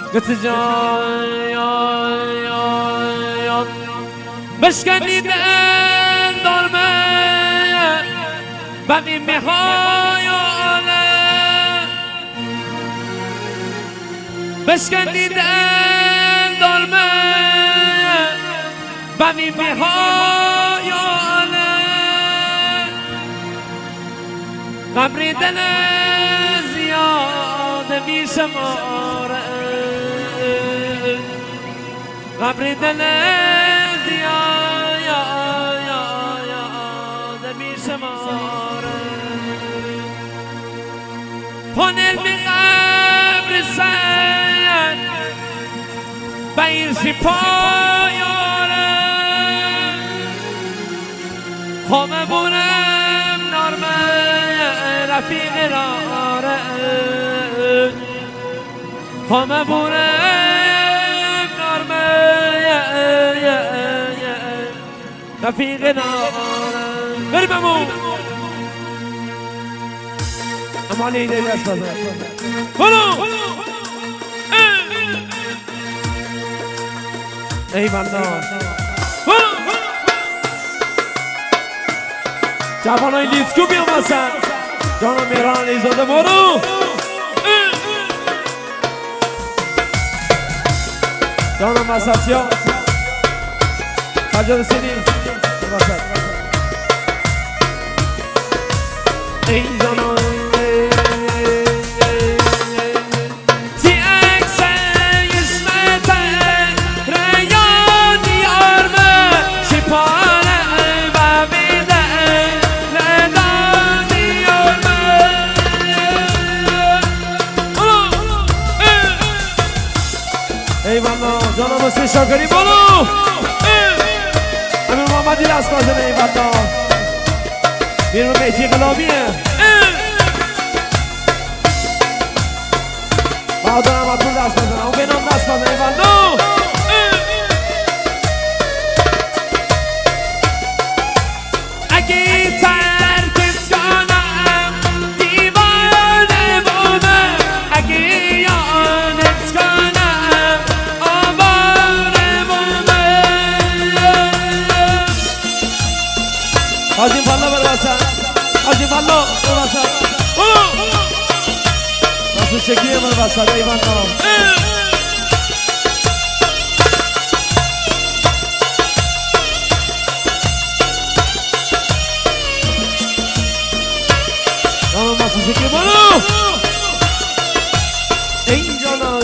گفت جان بشکنید دارمه بمی میهای آله بشکنید دارمه بمی میهای آله قبری دل زیاد می شماره قبری دل پانل می قبر سید بیرشی پایاره خامه بورم نارمه رفیق راره خامه بورم نارمه رفیق راره بریم بمون امالی ایده دست بزن بلو ای بندان جوانای لیسکو بیام بسن جانا میران ایزاده برو جانا مساسی ها سجاد سینی ای جانا جانا مسیح شاکری بولو امیر محمدی دست بازه نیواندا بیرون بیتی قلابیه بهادر احمدپور دست بازه اون بینام دست بازه نیواندا اگه ترکت کنم دیوانه بومه اگه یادت کنم حاجی فلا بربسن حاجی فلا بربسن ناسو شکیه بربسن ایوان نام نام ناسو شکیه برو این جانا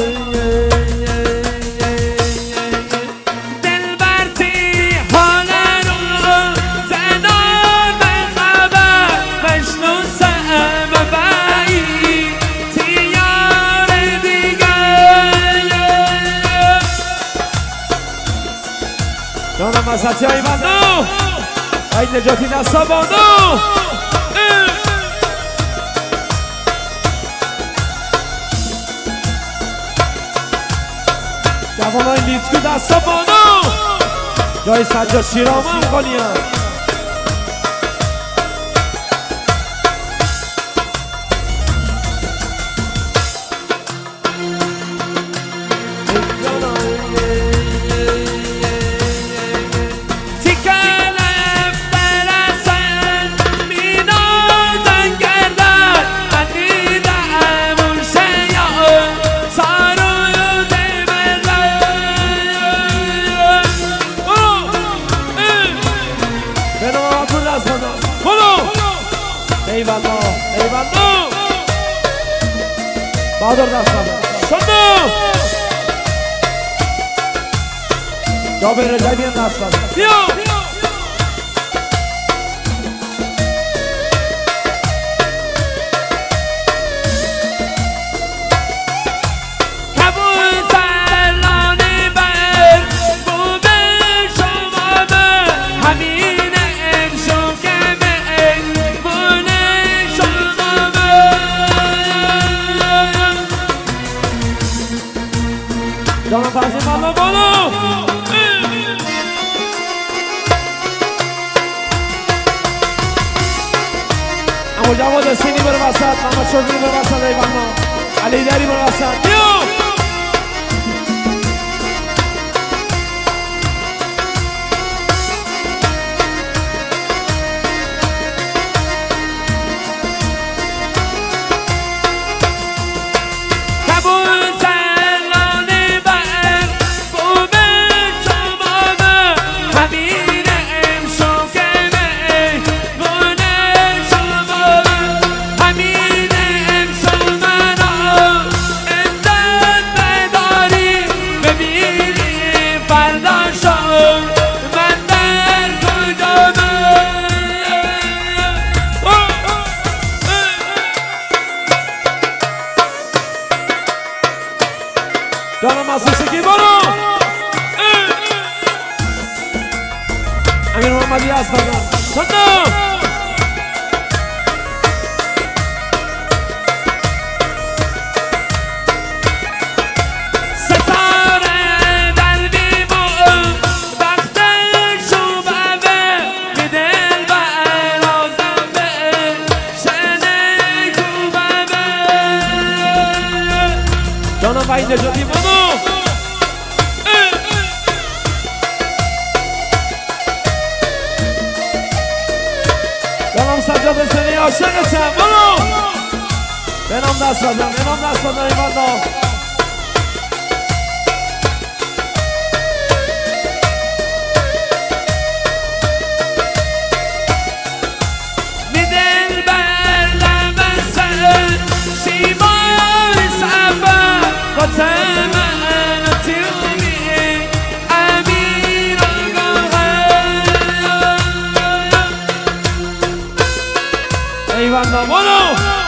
جانم مساسی های بندو ای نجاتی دستا باندو جوان های لیتکو دستا باندو جای سجاد شیرام هم کنیم بهادر دست بزن شدو جابر رجبی هم دست بزن بیا جانا پرسی مالا بولو اما جواد سینی بر وسط محمد شکری بر وسط ایوانا علی دری بر وسط بیو نجاتی منو دلم سجاد سنی عاشقتم منو بنام دست بدم بنام دست بدم ایمان دام ایوان دامانو